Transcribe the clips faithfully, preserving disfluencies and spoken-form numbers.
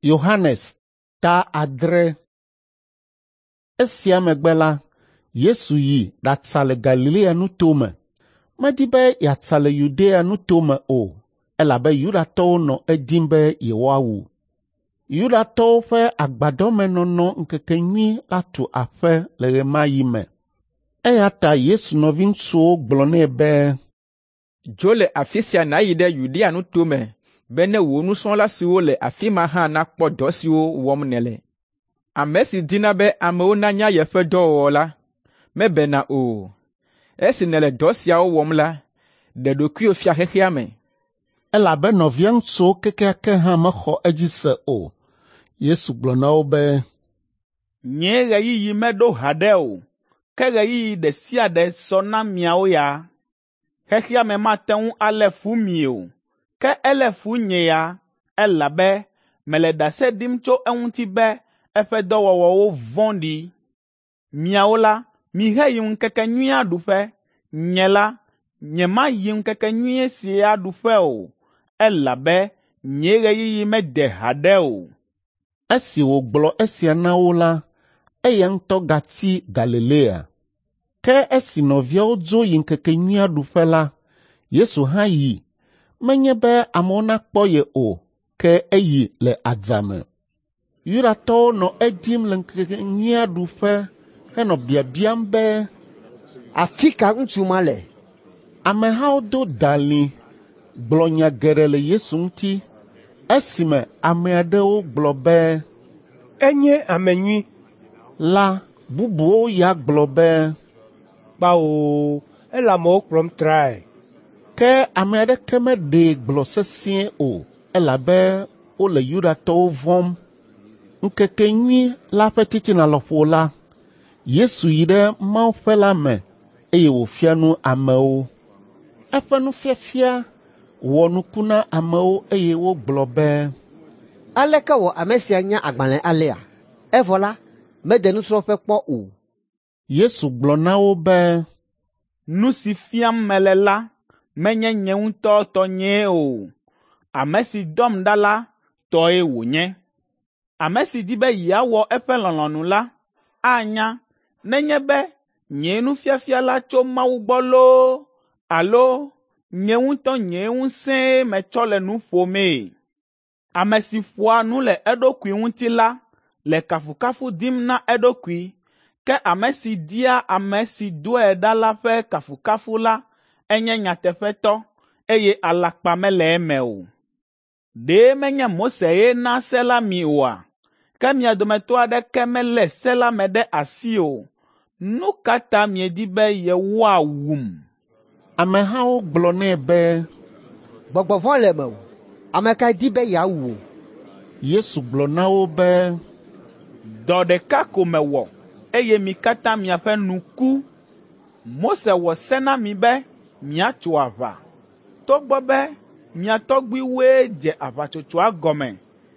Yohanes ta adre. Esia megbe la, Yesu yi ɖatsa le Galilea nutome. Medi be yatsa le Yudea nutome o, elabe Yudatɔwo nɔ edim be yewoawu. Yudatɔwo ƒe agbadɔmenɔnɔ ŋkekenyui la tu aƒe le ɣe ma ɣi me. Eya ta Yesu nɔvi ŋutsuwo gblɔ nɛ be, dzo le afi sia nàyi ɖe Yudea nutome, be ne wò nusrɔ̃la siwo le afi ma hã nakpɔ dɔ siwo wɔm nèle. Ame si dina be amewo nanya yeƒe dɔwɔwɔ la, mebena o. Esi nèle dɔ siawo wɔm la, ɖe ɖokuiwò fia xexea me. Elabe nɔvia ŋutsuwo kekeake hã mexɔ edzi se o. Yesu gblɔ na wo be, nye ɣeyiɣi meɖo haɖe o, ke ɣeyiɣi ɖe sia ɖe sɔ na miawo ya. Xexea me mate ŋu alé fu mi o, ke elé fu nye ya, elabe mele ɖase ɖim tso eŋuti be eƒe dɔwɔwɔwo vɔ̃ɖi. Miawo la, miheyi ŋkekenyui aɖuƒe, nye la, nyemayi ŋkekenyui si aɖuƒe o, elabe nye ɣeyiɣi mede haɖe o. Esi wògblɔ esia na wo la, eya ŋutɔ gati Galilea. Ke esi nɔviawo dzo yi ŋkekenyuia ɖuƒe la, Yesu hã yi, menye be amewo nakpɔ ye o, ke eyi le adzame. Yudatɔwo nɔ edim le ŋkekenyuia ɖuƒe henɔ biabiam be, afi ka ŋutsu ma le? Amehawo do dalĩ gblɔ nya geɖe le Yesu ŋuti, esime ame aɖewo gblɔ be, enye ame nyui. La, bubuwo ya gblɔ be, kpao, ele amewo kplɔm trae. Ke ame aɖeke meɖee gblɔ sesĩe o, elabe wole Yudatɔwo vɔ̃m. Ŋkekenyui la ƒe titina lɔƒo la, Yesu yi ɖe Mawuƒe la me, eye wòfia nu amewo. Eƒe nufiafia wɔ nuku na amewo, eye wogblɔ be, aleke wɔ ame sia nya agbalẽ alea? Evɔ la, mede nusrɔ̃ƒe kpɔ o. Yesu gblɔ na wo be, nu si fiam mele la, menye nye ŋutɔ tɔnyee o. Ame si dɔm ɖa la tɔe wònye. Ame si di be yeawɔ eƒe lɔlɔ̃nu la, anya, nenye be nye nufiafia la tso Mawu gbɔ loo, alo nye ŋutɔ nye ŋusẽ metsɔ le nu ƒomee. Ame si ƒoa nu le eɖokui ŋuti la, le kafukafu dim na eɖokui, ke ame si dia ame si doe ɖa la ƒe kafukafu la, enye nyateƒetɔ, eye alakpa mele eme o. Ɖe menye Mose ye na se la mi oa? Ke mia dometɔ aɖeke melé se la me ɖe asi o. Nu ka ta miedi be yewoawum? Amehawo gblɔ nɛ be, gbɔgbɔ vɔ̃ le mewò, ame kae di be yeawu? Yesu gblɔ na wo be, dɔ ɖeka ko mewɔ, eye mi katã miaƒe nu ku. Mose wɔ se na mi be miatso aʋa, togbɔ be mia tɔgbuiwoe dze aʋatsotsoa gɔme,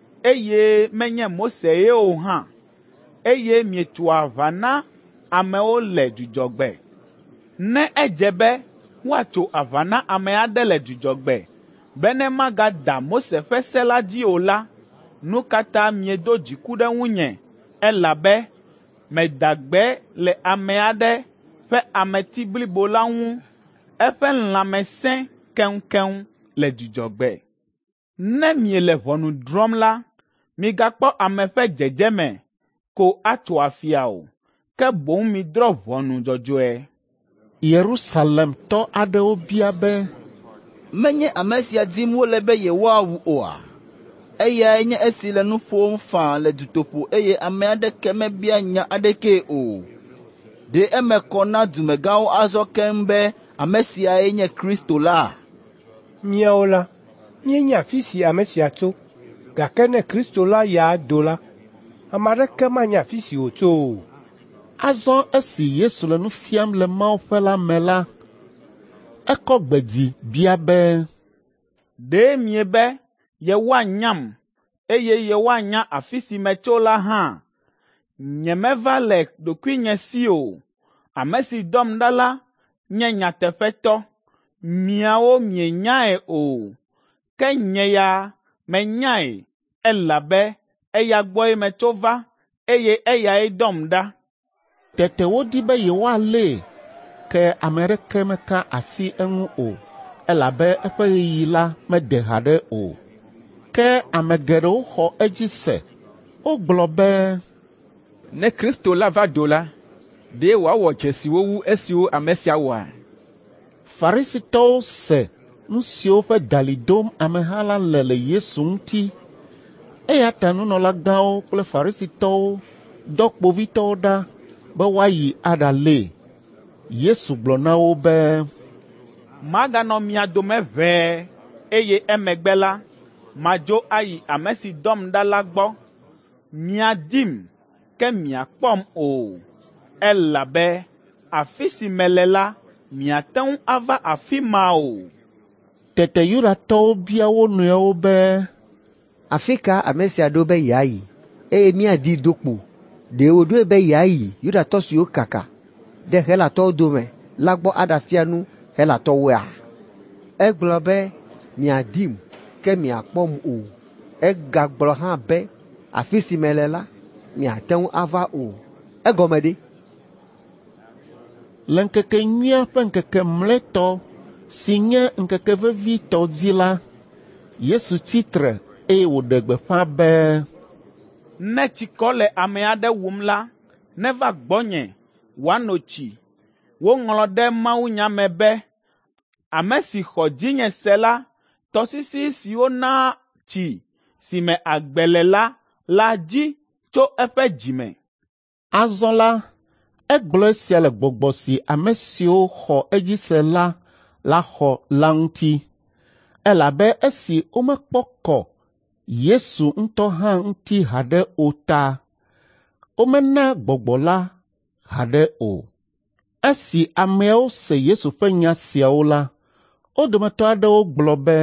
eye menye Mose ye o hã, eye mietso aʋa na amewo le Dzudzɔgbe. Ne edze be woatso aʋa na ame aɖe le Dzudzɔgbe, be ne magada Mose ƒe se la dzi o la, nu katã miedo dziku ɖe ŋunye, elabe meda gbe le ame aɖe ƒe ameti blibo la ŋu, eƒe lãme sẽ keŋkeŋ le Dzudzɔgbe. Ne miele ʋɔnu drɔ̃m la, migakpɔ ame ƒe dzedzeme ko atso afia o, ke boŋ midrɔ̃ ʋɔnu dzɔdzɔe. Yerusalemtɔ aɖewo bia be, menye ame sia dim wole be yewoawu oa? Eyae nye esi le nu ƒom faa le dutoƒo, eye ame aɖeke mebia nya aɖekee o. Ɖe eme kɔ na dumegãwo azɔ keŋ be ame siae nye Kristo la? Míawo la, míenya afi si ame sia tso, gake ne Kristo la ya do la, ame aɖeke manya afi si wòtso o. Azɔ esi Yesu le nu fiam le Mawuƒe la me la, ekɔ gbe dzi bia be, ɖe mie be yewoanyam, eye yewoanya afi si metso la hã? Nyemeva le ɖokuinye si o. Ame si dɔm ɖa la nye nyateƒetɔ. Miawo mienyae o, ke nye ya menyae, elabe eya gbɔe metso va, eye eyae dɔm ɖa. Tete wodi be yewoalée, ke ame aɖeke meka asi eŋu o, elabe eƒe ɣeyiɣi la mede haɖe o. Ke ame geɖewo xɔ edzi se, wogblɔ be, ne Kristo la va do la, ɖe wòawɔ dzesiwo wu esiwo ame sia wɔa. Farisitɔwo se nu siwo ƒe dali dom ameha la le le Yesu ŋuti, eya ta nunɔlagãwo kple Farisitɔwo dɔ kpovitɔwo ɖa be woayi aɖalée. Yesu gblɔ na wo be, maganɔ mia dome ʋɛɛ, eye emegbe la, madzo ayi ame si dɔm ɖa la gbɔ. Miadim, ke miakpɔm o, elabe afi si mele la, miate ŋu ava afi ma o. Tete Yudatɔwo bia wo nɔewo be, afi ka ame sia ɖo be yeayi, eye míadi do kpo, ɖe wòɖoe be yeayi Yudatɔ siwo kaka ɖe Helatɔwo dome la gbɔ aɖafia nu Helatɔwoa? Egblɔ be miadim, ke miakpɔm o. Egagblɔ hã be afi si mele la, miate ŋu ava o. Egɔme ɖe? Le ŋkekenyuia ƒe ŋkeke mlɛtɔ si nye ŋkeke vevitɔ dzi la, Yesu tsitre eye wòɖe gbeƒã be, ne tsikɔ le ame aɖe wum la, neva gbɔnye wòano tsi. Woŋlɔ ɖe mawunya me be, ame si xɔ dzinye se la, tɔsisi siwo naa tsi si me agbe le la, la dzi tso eƒe dzime. Azɔ la, egblɔ esia le gbɔgbɔ si ame siwo xɔ edzi se la la xɔ la ŋuti, elabe esi womekpɔ kɔ Yesu ŋutɔ hã ŋuti haɖe o ta, womena gbɔgbɔ la haɖe o. Esi ameawo se Yesu ƒe nya siawo la, wo dometɔ aɖewo gblɔ be,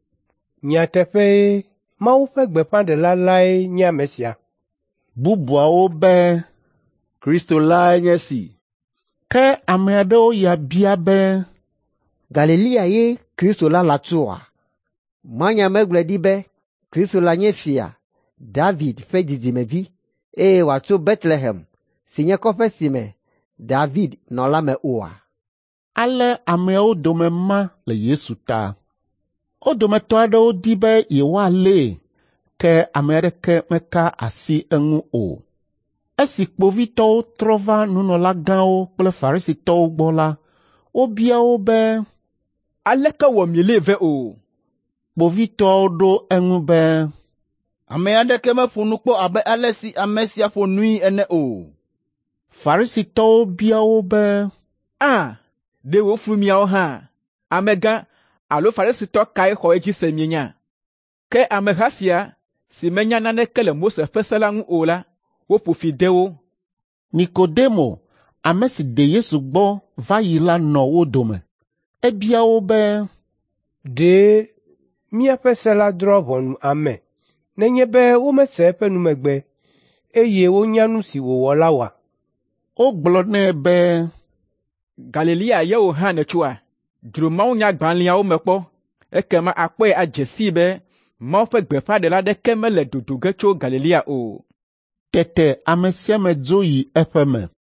Nyateƒe, Mawu ƒe gbeƒãɖela lae nye ame sia. bubuawo be, Kristo lae nye si. ke ame aɖewo ya bia be, Galilea ye Kristo la la tsoa? Manya megblɔe ɖi be Kristo la nye fia David ƒe dzidzimevi, eye wòatso Betlehem, si nye kɔƒe si me David nɔ la me oa? ale ameawo dome ma le Yesu ta. Wo dometɔ aɖewo di be yewoalée, ke ame aɖeke meka asi eŋu o. Esi kpovitɔwo trɔ va nunɔlagãwo kple Farisitɔwo gbɔ la, wobia wo be, aleke wɔ mielée ve o? kpovitɔwo ɖo eŋu be, Ame aɖeke meƒo nu kpɔ abe ale si ame sia ƒo nui ene o. Farisitɔwo bia wo be, Ah, ɖe wòfu miawo hã, amegã alo Farisitɔ kae xɔ edzi se mienya? Ke ameha sia, si menya naneke le Mose ƒe se la ŋu o la, woƒo fi de wo. Nikodemo, ame si de Yesu gbɔ va yi la nɔ wo dome. Ebia wo be, Ɖe míaƒe se la drɔ̃ ʋɔnu ame, nenye be womese eƒe numegbe, eye wonya nu si wòwɔ la oa? wogblɔ nɛ be, Galilea yewo hã nètsoa? Dzro mawunyagbãliawo me kpɔ, ekema akpɔe adze sii be Mawu ƒe gbeƒãɖela ɖeke mele dodo ge tso Galilea o. tete ame sia ame dzo yi eƒe me.